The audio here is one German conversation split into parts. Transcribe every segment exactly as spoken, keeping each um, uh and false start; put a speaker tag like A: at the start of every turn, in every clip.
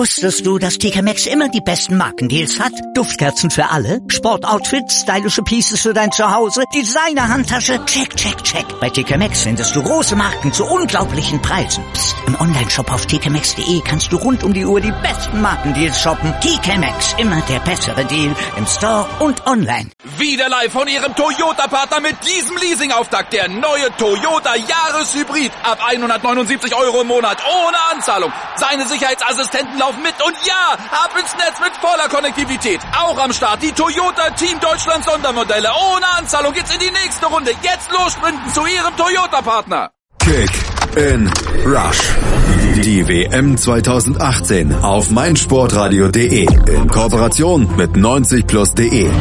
A: Wusstest du, dass T K Maxx immer die besten Markendeals hat? Duftkerzen für alle, Sportoutfits, stylische Pieces für dein Zuhause, Designer-Handtasche, check, check, check. Bei T K Maxx findest du große Marken zu unglaublichen Preisen. Psst. Im Onlineshop auf t k maxx punkt de kannst du rund um die Uhr die besten Markendeals shoppen. T K Maxx, immer der bessere Deal im Store und online.
B: Wieder live von Ihrem Toyota-Partner mit diesem Leasing-Auftakt. Der neue Toyota Jahreshybrid. Ab hundertneunundsiebzig Euro im Monat ohne Anzahlung. Seine Sicherheitsassistenten laufen mit und ja, ab ins Netz mit voller Konnektivität. Auch am Start die Toyota Team Deutschland Sondermodelle. Ohne Anzahlung geht's in die nächste Runde. Jetzt los sprinten zu Ihrem Toyota-Partner.
C: Kick in Rush. Die W M zwanzig achtzehn auf meinsportradio punkt de in Kooperation mit neunzig plus punkt de.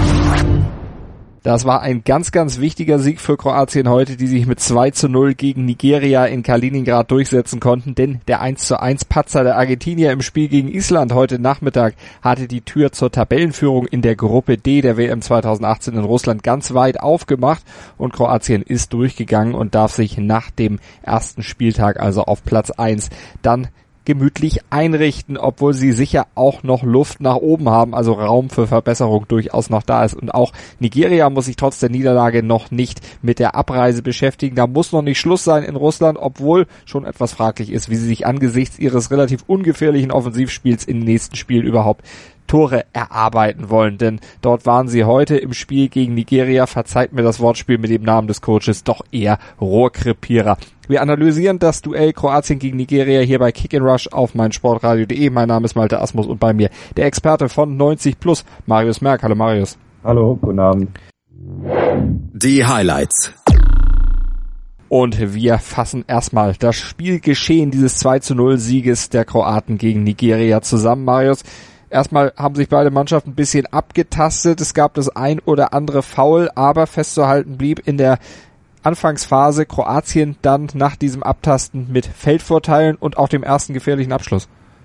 D: Das war ein ganz, ganz wichtiger Sieg für Kroatien heute, die sich mit zwei zu null gegen Nigeria in Kaliningrad durchsetzen konnten, denn der eins zu eins Patzer der Argentinier im Spiel gegen Island heute Nachmittag hatte die Tür zur Tabellenführung in der Gruppe D der W M zwanzig achtzehn in Russland ganz weit aufgemacht und Kroatien ist durchgegangen und darf sich nach dem ersten Spieltag, also auf Platz eins, dann gemütlich einrichten, obwohl sie sicher auch noch Luft nach oben haben, also Raum für Verbesserung durchaus noch da ist. Und auch Nigeria muss sich trotz der Niederlage noch nicht mit der Abreise beschäftigen. Da muss noch nicht Schluss sein in Russland, obwohl schon etwas fraglich ist, wie sie sich angesichts ihres relativ ungefährlichen Offensivspiels im nächsten Spiel überhaupt Tore erarbeiten wollen, denn dort waren sie heute im Spiel gegen Nigeria, verzeiht mir das Wortspiel mit dem Namen des Coaches, doch eher Rohrkrepierer. Wir analysieren das Duell Kroatien gegen Nigeria hier bei Kick in Rush auf meinsportradio punkt de. Mein Name ist Malte Asmus und bei mir der Experte von neunzig plus, Marius Merck. Hallo Marius.
E: Hallo, guten Abend.
C: Die Highlights.
D: Und wir fassen erstmal das Spielgeschehen dieses zwei zu null Sieges der Kroaten gegen Nigeria zusammen, Marius. Erstmal haben sich beide Mannschaften ein bisschen abgetastet. Es gab das ein oder andere Foul, aber festzuhalten blieb in der Anfangsphase Kroatien dann nach diesem Abtasten mit Feldvorteilen und auch dem ersten gefährlichen Abschluss.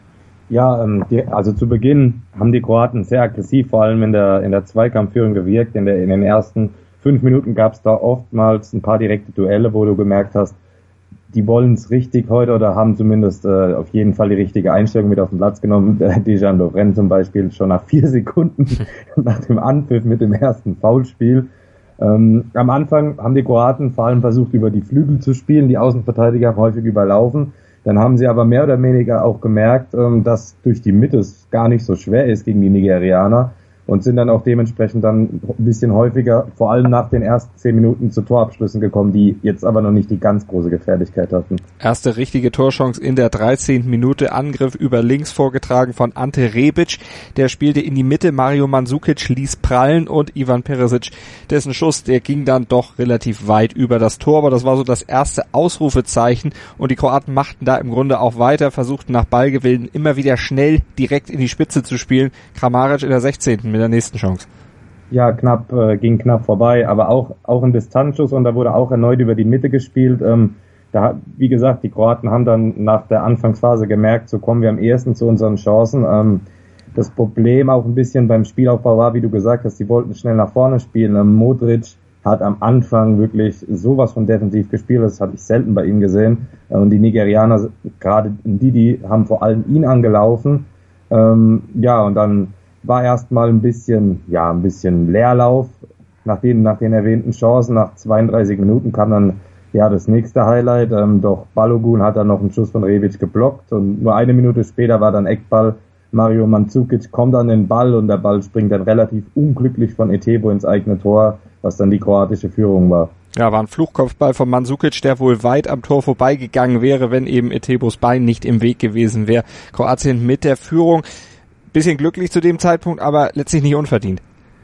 E: Ja, ähm, die, also zu Beginn haben die Kroaten sehr aggressiv, vor allem in der in der Zweikampfführung gewirkt. In der in den ersten fünf Minuten gab es da oftmals ein paar direkte Duelle, wo du gemerkt hast, die wollen es richtig heute oder haben zumindest äh, auf jeden Fall die richtige Einstellung mit auf den Platz genommen. Dejan Lovren zum Beispiel schon nach vier Sekunden nach dem Anpfiff mit dem ersten Foulspiel. Ähm, am Anfang haben die Kroaten vor allem versucht, über die Flügel zu spielen, die Außenverteidiger haben häufig überlaufen. Dann haben sie aber mehr oder weniger auch gemerkt, ähm, dass durch die Mitte es gar nicht so schwer ist gegen die Nigerianer. Und sind dann auch dementsprechend dann ein bisschen häufiger, vor allem nach den ersten zehn Minuten, zu Torabschlüssen gekommen, die jetzt aber noch nicht die ganz große Gefährlichkeit hatten.
D: Erste richtige Torchance in der dreizehnten Minute, Angriff über links vorgetragen von Ante Rebic. Der spielte in die Mitte, Mario Mandzukic ließ prallen und Ivan Perisic, dessen Schuss, der ging dann doch relativ weit über das Tor, aber das war so das erste Ausrufezeichen und die Kroaten machten da im Grunde auch weiter, versuchten nach Ballgewinn immer wieder schnell direkt in die Spitze zu spielen. Kramaric in der sechzehnten mit der nächsten Chance.
E: Ja, knapp, äh, ging knapp vorbei, aber auch auch ein Distanzschuss und da wurde auch erneut über die Mitte gespielt. Ähm, da, wie gesagt, die Kroaten haben dann nach der Anfangsphase gemerkt, so kommen wir am ehesten zu unseren Chancen. Ähm, das Problem auch ein bisschen beim Spielaufbau war, wie du gesagt hast, die wollten schnell nach vorne spielen. Ähm, Modric hat am Anfang wirklich sowas von defensiv gespielt, das habe ich selten bei ihm gesehen. Äh, und die Nigerianer, gerade die, die haben vor allem ihn angelaufen. Ähm, ja, und dann war erstmal ein bisschen, ja, ein bisschen Leerlauf. Nach den, nach den erwähnten Chancen, nach zweiunddreißig Minuten kam dann, ja, das nächste Highlight. Ähm, doch Balogun hat dann noch einen Schuss von Rebic geblockt und nur eine Minute später war dann Eckball. Mario Mandzukic kommt an den Ball und der Ball springt dann relativ unglücklich von Etebo ins eigene Tor, was dann die kroatische Führung war.
D: Ja, war ein Fluchkopfball von Mandzukic, der wohl weit am Tor vorbeigegangen wäre, wenn eben Etebos Bein nicht im Weg gewesen wäre. Kroatien mit der Führung. Bisschen glücklich zu dem Zeitpunkt, aber letztlich nicht unverdient.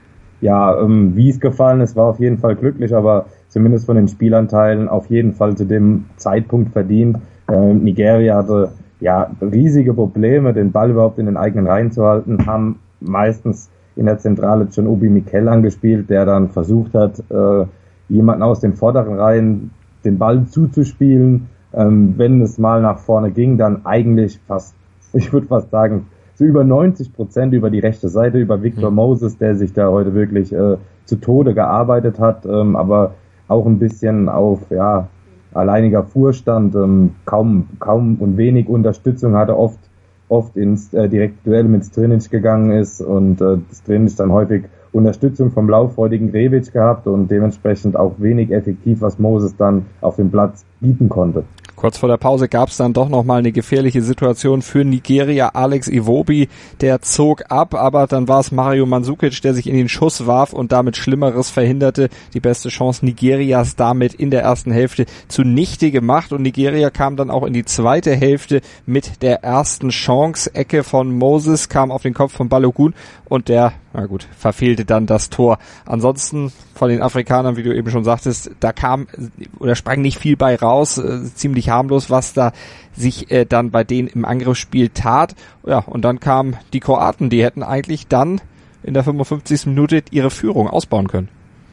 E: Ja, ähm, wie es gefallen ist, war auf jeden Fall glücklich, aber zumindest von den Spielanteilen auf jeden Fall zu dem Zeitpunkt verdient. Äh, Nigeria hatte ja riesige Probleme, den Ball überhaupt in den eigenen Reihen zu halten, haben meistens in der Zentrale John Obi Mikel angespielt, der dann versucht hat, äh, jemanden aus den vorderen Reihen den Ball zuzuspielen. Ähm, wenn es mal nach vorne ging, dann eigentlich fast, ich würde fast sagen, so über neunzig Prozent über die rechte Seite, über Victor mhm. Moses, der sich da heute wirklich äh, zu Tode gearbeitet hat, ähm, aber auch ein bisschen auf ja alleiniger Vorstand, ähm, kaum kaum und wenig Unterstützung hatte, oft oft ins äh, direkte Duell mit Strinic gegangen ist und äh, Strinic dann häufig Unterstützung vom lauffreudigen Rebic gehabt und dementsprechend auch wenig effektiv, was Moses dann auf dem Platz bieten konnte.
D: Kurz vor der Pause gab es dann doch nochmal eine gefährliche Situation für Nigeria. Alex Iwobi, der zog ab, aber dann war es Mario Mandzukic, der sich in den Schuss warf und damit Schlimmeres verhinderte. Die beste Chance Nigerias damit in der ersten Hälfte zunichte gemacht und Nigeria kam dann auch in die zweite Hälfte mit der ersten Chance. Ecke von Moses kam auf den Kopf von Balogun und der, na gut, verfehlte dann das Tor. Ansonsten von den Afrikanern, wie du eben schon sagtest, da kam oder sprang nicht viel bei raus, äh, ziemlich harmlos, was da sich äh, dann bei denen im Angriffsspiel tat. Ja, und dann kamen die Kroaten, die hätten eigentlich dann in der fünfundfünfzigsten Minute ihre Führung ausbauen können.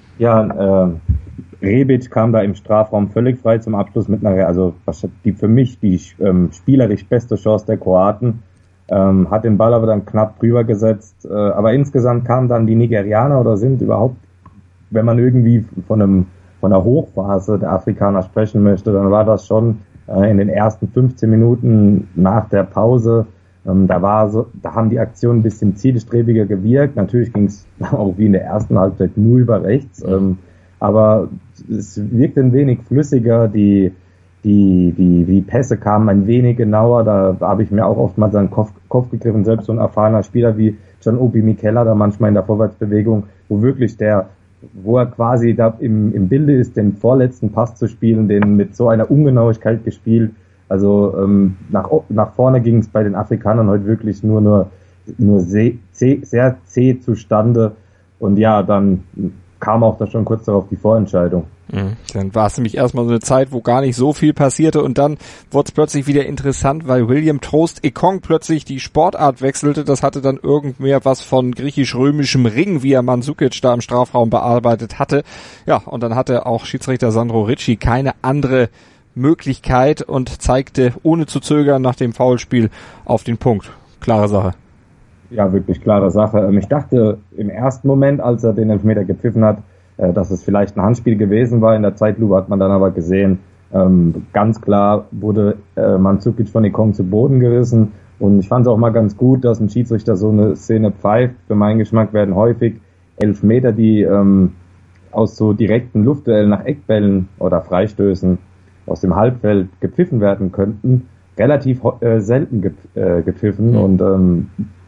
E: Ja, äh, Rebic kam da im Strafraum völlig frei zum Abschluss mit einer, also die für mich die ähm, spielerisch beste Chance der Kroaten. Ähm, hat den Ball aber dann knapp drüber gesetzt, äh, aber insgesamt kamen dann die Nigerianer oder sind überhaupt, wenn man irgendwie von einem von einer Hochphase der Afrikaner sprechen möchte, dann war das schon äh, in den ersten fünfzehn Minuten nach der Pause. Ähm, da war so, da haben die Aktionen ein bisschen zielstrebiger gewirkt. Natürlich ging es auch wie in der ersten Halbzeit nur über rechts, ähm, aber es wirkte ein wenig flüssiger. Die Die, die, die Pässe kamen ein wenig genauer, da, da habe ich mir auch oftmals an den Kopf, Kopf gegriffen, selbst so ein erfahrener Spieler wie John Obi Mikel da manchmal in der Vorwärtsbewegung, wo wirklich der, wo er quasi da im, im Bilde ist, den vorletzten Pass zu spielen, den mit so einer Ungenauigkeit gespielt, also ähm, nach, nach vorne ging es bei den Afrikanern heute wirklich nur, nur, nur sehr, sehr zäh zustande und ja, dann kam auch da schon kurz darauf die Vorentscheidung.
D: Mhm. Dann war es nämlich erstmal so eine Zeit, wo gar nicht so viel passierte und dann wurde es plötzlich wieder interessant, weil William Trost Ekong plötzlich die Sportart wechselte. Das hatte dann irgendwer was von griechisch-römischem Ring, wie er Mandzukic da im Strafraum bearbeitet hatte. Ja, und dann hatte auch Schiedsrichter Sandro Ricci keine andere Möglichkeit und zeigte ohne zu zögern nach dem Foulspiel auf den Punkt. Klare Sache.
E: Ja, wirklich klare Sache. Ich dachte im ersten Moment, als er den Elfmeter gepfiffen hat, dass es vielleicht ein Handspiel gewesen war. In der Zeitlupe hat man dann aber gesehen, ähm, ganz klar wurde äh, Mandzukic von Ekong zu Boden gerissen. Und ich fand es auch mal ganz gut, dass ein Schiedsrichter so eine Szene pfeift. Für meinen Geschmack werden häufig Elfmeter, die ähm, aus so direkten Luftduellen nach Eckbällen oder Freistößen aus dem Halbfeld gepfiffen werden könnten, relativ äh, selten ge äh, gepfiffen. Mhm. Und ähm,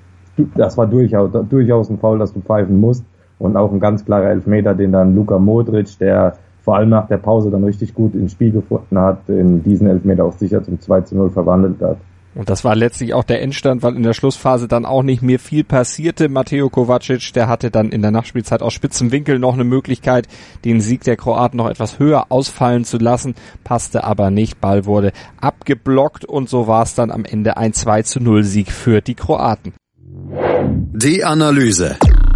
E: das war durchaus, durchaus ein Foul, das du pfeifen musst. Und auch ein ganz klarer Elfmeter, den dann Luka Modric, der vor allem nach der Pause dann richtig gut ins Spiel gefunden hat, in diesen Elfmeter auch sicher zum zwei zu null verwandelt hat.
D: Und das war letztlich auch der Endstand, weil in der Schlussphase dann auch nicht mehr viel passierte. Mateo Kovacic, der hatte dann in der Nachspielzeit aus spitzem Winkel noch eine Möglichkeit, den Sieg der Kroaten noch etwas höher ausfallen zu lassen, passte aber nicht. Ball wurde abgeblockt und so war es dann am Ende ein zwei zu null Sieg für die Kroaten.
C: Die Analyse.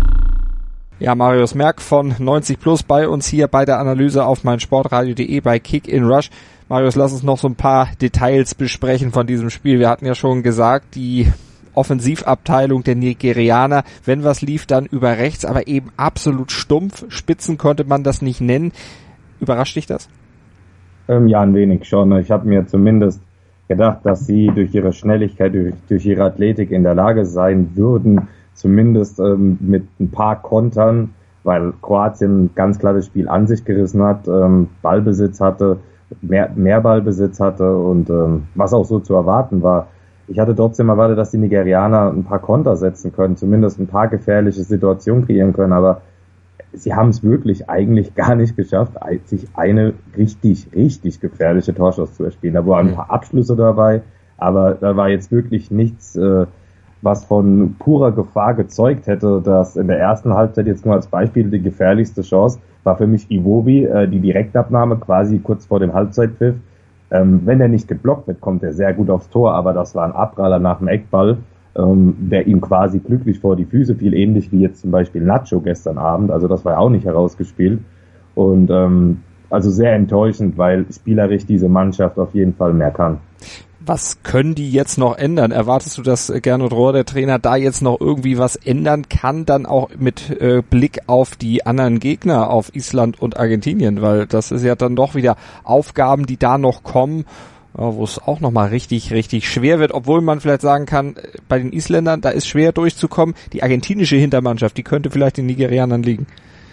D: Ja, Marius Merck von neunzig plus bei uns hier bei der Analyse auf meinsportradio punkt de bei Kick in Rush. Marius, lass uns noch so ein paar Details besprechen von diesem Spiel. Wir hatten ja schon gesagt, die Offensivabteilung der Nigerianer, wenn was lief, dann über rechts, aber eben absolut stumpf. Spitzen konnte man das nicht nennen. Überrascht dich das?
E: Ähm, ja, ein wenig schon. Ich habe mir zumindest gedacht, dass sie durch ihre Schnelligkeit, durch, durch ihre Athletik in der Lage sein würden, zumindest ähm, mit ein paar Kontern, weil Kroatien ganz klar das Spiel an sich gerissen hat, ähm, Ballbesitz hatte, mehr, mehr Ballbesitz hatte und ähm, was auch so zu erwarten war. Ich hatte trotzdem erwartet, dass die Nigerianer ein paar Konter setzen können, zumindest ein paar gefährliche Situationen kreieren können, aber sie haben es wirklich eigentlich gar nicht geschafft, sich eine richtig, richtig gefährliche Torchance zu erspielen. Da waren ein paar Abschlüsse dabei, aber da war jetzt wirklich nichts, äh, was von purer Gefahr gezeugt hätte, dass in der ersten Halbzeit jetzt nur als Beispiel die gefährlichste Chance war für mich Iwobi, äh, die Direktabnahme quasi kurz vor dem Halbzeitpfiff. Ähm, wenn er nicht geblockt wird, kommt er sehr gut aufs Tor, aber das war ein Abpraller nach dem Eckball, ähm, der ihm quasi glücklich vor die Füße fiel, ähnlich wie jetzt zum Beispiel Nacho gestern Abend, also das war ja auch nicht herausgespielt und ähm, also sehr enttäuschend, weil spielerisch diese Mannschaft auf jeden Fall mehr kann.
D: Was können die jetzt noch ändern? Erwartest du, dass Gernot Rohr, der Trainer, da jetzt noch irgendwie was ändern kann, dann auch mit äh, Blick auf die anderen Gegner, auf Island und Argentinien? Weil das ist ja dann doch wieder Aufgaben, die da noch kommen, wo es auch nochmal richtig, richtig schwer wird, obwohl man vielleicht sagen kann, bei den Isländern, da ist schwer durchzukommen. Die argentinische Hintermannschaft, die könnte vielleicht den Nigerianern liegen.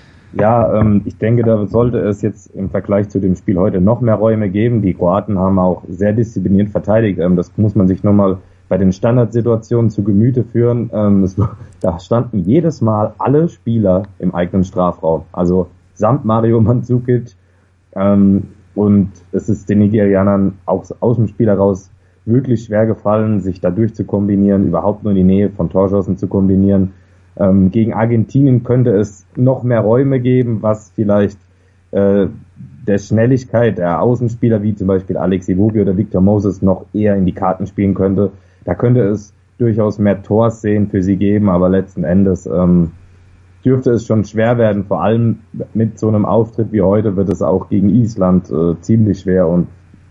E: Ja, ähm, ich denke, da sollte es jetzt im Vergleich zu dem Spiel heute noch mehr Räume geben. Die Kroaten haben auch sehr diszipliniert verteidigt. Ähm, das muss man sich nochmal bei den Standardsituationen zu Gemüte führen. Ähm, es, da standen jedes Mal alle Spieler im eigenen Strafraum. Also samt Mario Mandzukic. Ähm, und es ist den Nigerianern auch aus dem Spiel heraus wirklich schwer gefallen, sich da durchzukombinieren, überhaupt nur in die Nähe von Torschossen zu kombinieren. Ähm, gegen Argentinien könnte es noch mehr Räume geben, was vielleicht äh, der Schnelligkeit der Außenspieler wie zum Beispiel Alex Iwobi oder Victor Moses noch eher in die Karten spielen könnte. Da könnte es durchaus mehr Torszenen für sie geben, aber letzten Endes ähm, dürfte es schon schwer werden. Vor allem mit so einem Auftritt wie heute wird es auch gegen Island äh, ziemlich schwer und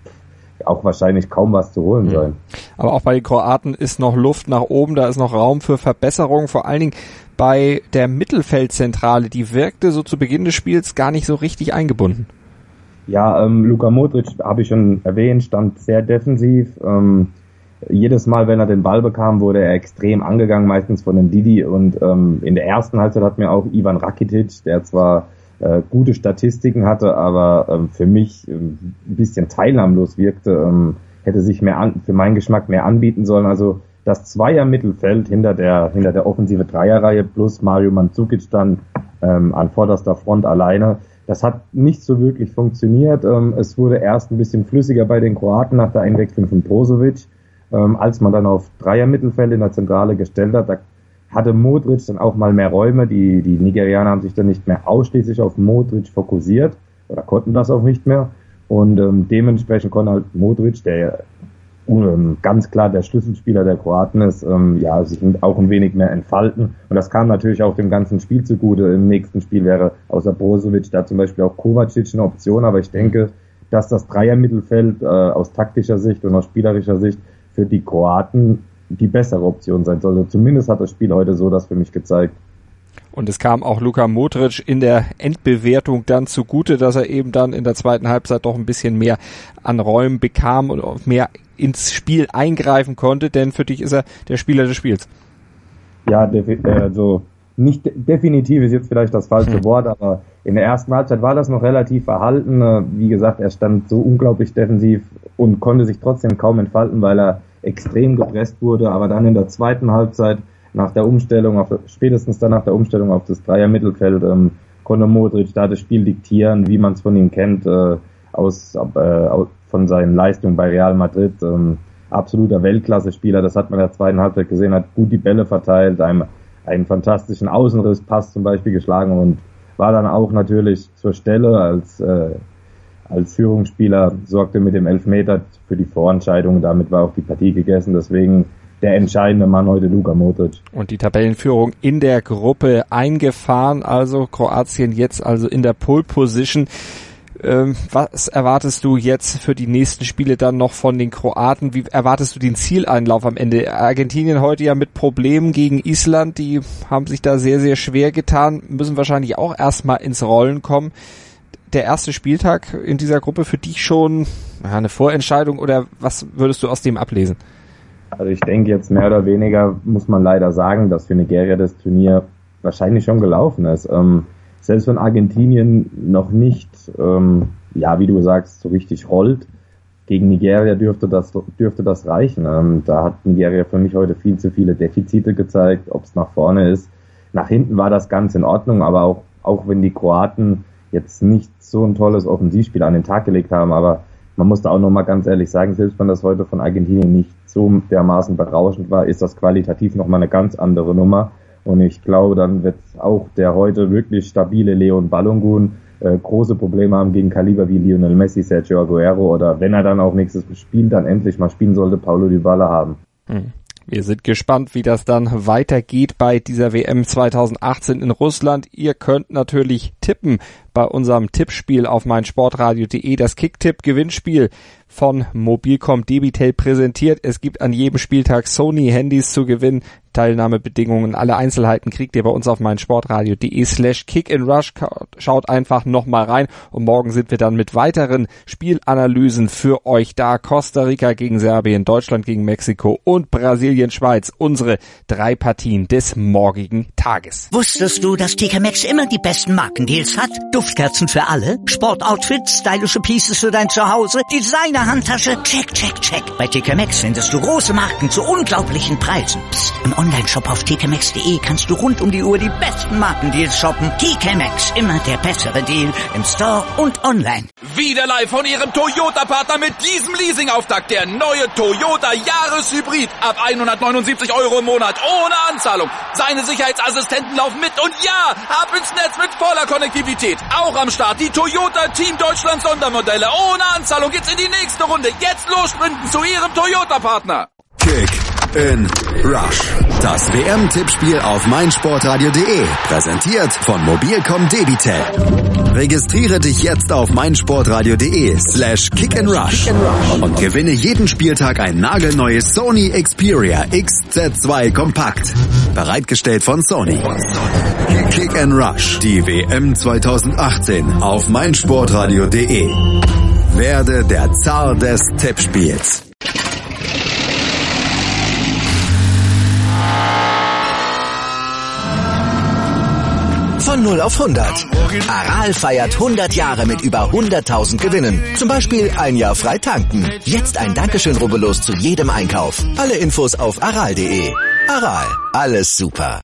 E: auch wahrscheinlich kaum was zu holen sein.
D: Aber auch bei den Kroaten ist noch Luft nach oben, da ist noch Raum für Verbesserung, vor allen Dingen bei der Mittelfeldzentrale, die wirkte so zu Beginn des Spiels gar nicht so richtig eingebunden.
E: Ja, ähm, Luka Modric, habe ich schon erwähnt, stand sehr defensiv. Ähm, jedes Mal, wenn er den Ball bekam, wurde er extrem angegangen, meistens von dem Didi. Und ähm, in der ersten Halbzeit hat mir auch Ivan Rakitic, der zwar äh, gute Statistiken hatte, aber ähm, für mich ähm, ein bisschen teilnahmlos wirkte, ähm, hätte sich mehr an, für meinen Geschmack mehr anbieten sollen. Also das Zweier-Mittelfeld hinter der hinter der offensive Dreierreihe plus Mario Mandzukic dann ähm, an vorderster Front alleine, das hat nicht so wirklich funktioniert. Ähm, es wurde erst ein bisschen flüssiger bei den Kroaten nach der Einwechslung von Brozovic, ähm, als man dann auf Dreier-Mittelfeld in der Zentrale gestellt hat. Da hatte Modric dann auch mal mehr Räume. Die, die Nigerianer haben sich dann nicht mehr ausschließlich auf Modric fokussiert oder konnten das auch nicht mehr. Und ähm, dementsprechend konnte halt Modric, der ähm, ganz klar der Schlüsselspieler der Kroaten ist, ähm, ja, sich auch ein wenig mehr entfalten. Und das kam natürlich auch dem ganzen Spiel zugute. Im nächsten Spiel wäre außer Brozovic da zum Beispiel auch Kovacic eine Option. Aber ich denke, dass das Dreier-Mittelfeld äh, aus taktischer Sicht und aus spielerischer Sicht für die Kroaten die bessere Option sein sollte. Zumindest hat das Spiel heute so das für mich gezeigt.
D: Und es kam auch Luka Modric in der Endbewertung dann zugute, dass er eben dann in der zweiten Halbzeit doch ein bisschen mehr an Räumen bekam und auch mehr ins Spiel eingreifen konnte, denn für dich ist er der Spieler des Spiels.
E: Ja, also nicht definitiv ist jetzt vielleicht das falsche hm. Wort, aber in der ersten Halbzeit war das noch relativ verhalten. Wie gesagt, er stand so unglaublich defensiv und konnte sich trotzdem kaum entfalten, weil er extrem gepresst wurde, aber dann in der zweiten Halbzeit nach der Umstellung, auf, spätestens dann nach der Umstellung auf das Dreier-Mittelfeld, ähm, konnte Modric da das Spiel diktieren, wie man es von ihm kennt, äh, aus, äh, aus von seinen Leistungen bei Real Madrid. Ähm, absoluter Weltklasse-Spieler, das hat man in der zweiten Halbzeit gesehen, hat gut die Bälle verteilt, einem, einen fantastischen Außenrisspass zum Beispiel geschlagen und war dann auch natürlich zur Stelle als äh, als Führungsspieler, sorgte mit dem Elfmeter für die Vorentscheidung, damit war auch die Partie gegessen, deswegen der entscheidende Mann heute Luka Modric.
D: Und die Tabellenführung in der Gruppe eingefahren, also Kroatien jetzt also in der Pole Position. Ähm, was erwartest du jetzt für die nächsten Spiele dann noch von den Kroaten? Wie erwartest du den Zieleinlauf am Ende? Argentinien heute ja mit Problemen gegen Island, die haben sich da sehr, sehr schwer getan, müssen wahrscheinlich auch erstmal ins Rollen kommen. Der erste Spieltag in dieser Gruppe für dich schon ja, eine Vorentscheidung oder was würdest du aus dem ablesen?
E: Also ich denke jetzt mehr oder weniger muss man leider sagen, dass für Nigeria das Turnier wahrscheinlich schon gelaufen ist. Ähm, selbst wenn Argentinien noch nicht, ähm, ja wie du sagst, so richtig rollt, gegen Nigeria dürfte das dürfte das reichen. Ähm, da hat Nigeria für mich heute viel zu viele Defizite gezeigt, ob es nach vorne ist. Nach hinten war das ganz in Ordnung, aber auch auch wenn die Kroaten jetzt nicht so ein tolles Offensivspiel an den Tag gelegt haben, aber man muss da auch nochmal ganz ehrlich sagen, selbst wenn das heute von Argentinien nicht so dermaßen berauschend war, ist das qualitativ nochmal eine ganz andere Nummer und ich glaube, dann wird auch der heute wirklich stabile Leon Balogun äh, große Probleme haben gegen Kaliber wie Lionel Messi, Sergio Aguero oder wenn er dann auch nächstes Spiel dann endlich mal spielen sollte, Paulo Dybala haben.
D: Hm. Wir sind gespannt, wie das dann weitergeht bei dieser W M zweitausendachtzehn in Russland. Ihr könnt natürlich tippen bei unserem Tippspiel auf meinsportradio punkt de. Das Kicktipp-Gewinnspiel von Mobilcom Debitel präsentiert. Es gibt an jedem Spieltag Sony-Handys zu gewinnen. Teilnahmebedingungen, alle Einzelheiten kriegt ihr bei uns auf meinsportradio.de slash kickandrush. Schaut einfach nochmal rein und morgen sind wir dann mit weiteren Spielanalysen für euch da. Costa Rica gegen Serbien, Deutschland gegen Mexiko und Brasilien, Schweiz. Unsere drei Partien des morgigen Tages.
A: Wusstest du, dass T K Maxx immer die besten Markendeals hat? Duftkerzen für alle, Sportoutfits, stylische Pieces für dein Zuhause, Designer-Handtasche, check, check, check. Bei T K Maxx findest du große Marken zu unglaublichen Preisen. Psst. Im Onlineshop auf t k maxx punkt d e kannst du rund um die Uhr die besten Markendeals shoppen. T K Maxx, immer der bessere Deal im Store und online.
B: Wieder live von ihrem Toyota-Partner mit diesem Leasing-Auftakt. Der neue Toyota Jahreshybrid. Ab hundertneunundsiebzig Euro im Monat ohne Anzahlung. Seine Sicherheitsassistenten laufen mit und ja, ab ins Netz mit voller Konnektivität. Auch am Start die Toyota Team Deutschland Sondermodelle. Ohne Anzahlung geht's in die nächste Runde. Jetzt los sprinten zu ihrem Toyota-Partner.
C: Kick in Rush. Das W M-Tippspiel auf meinsportradio.de. Präsentiert von Mobilcom Debitel. Registriere dich jetzt auf meinsportradio.de slash kick and rush und gewinne jeden Spieltag ein nagelneues Sony Xperia X Z zwei Kompakt. Bereitgestellt von Sony. Kick and Rush. Die W M zwanzig achtzehn auf meinsportradio.de. Werde der Zar des Tippspiels.
F: Von null auf hundert. Aral feiert hundert Jahre mit über hunderttausend Gewinnen. Zum Beispiel ein Jahr frei tanken. Jetzt ein Dankeschön, rubbellos zu jedem Einkauf. Alle Infos auf aral punkt de. Aral, alles super.